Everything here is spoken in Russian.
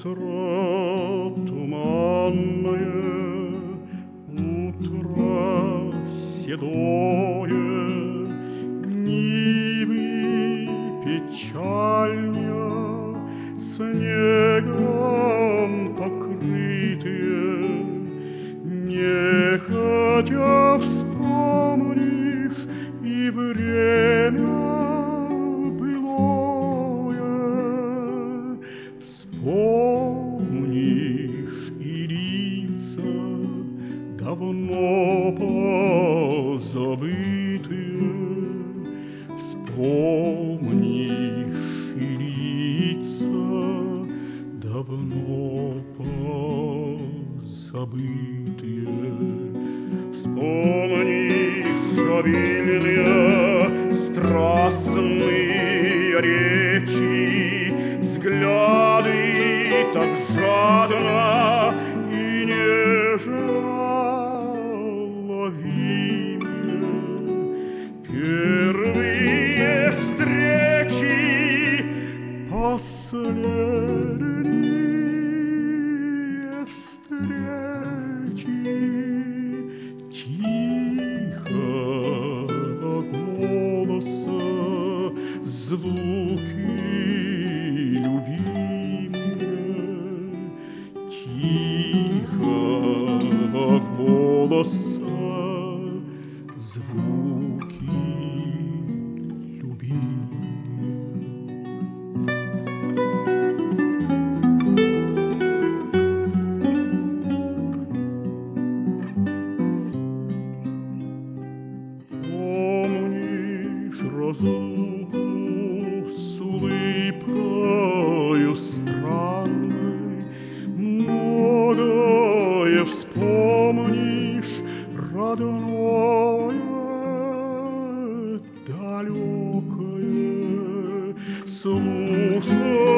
Утро туманное, утро седое, Нивы печальня, снегом покрытые, нехотя вспомнишь и время былое, вспомнишь и лица давно позабытые, вспомнишь и лица давно позабытые, вспомнишь обильные страстные речи, взгляды так жадно и нежно ловимые, первые встречи, последние встречи, тихого голоса звуки любимые, тихого голоса звуки любимые. Помнишь разлуку с улыбкою странной, многое вспомнишь родное, далекое, слушай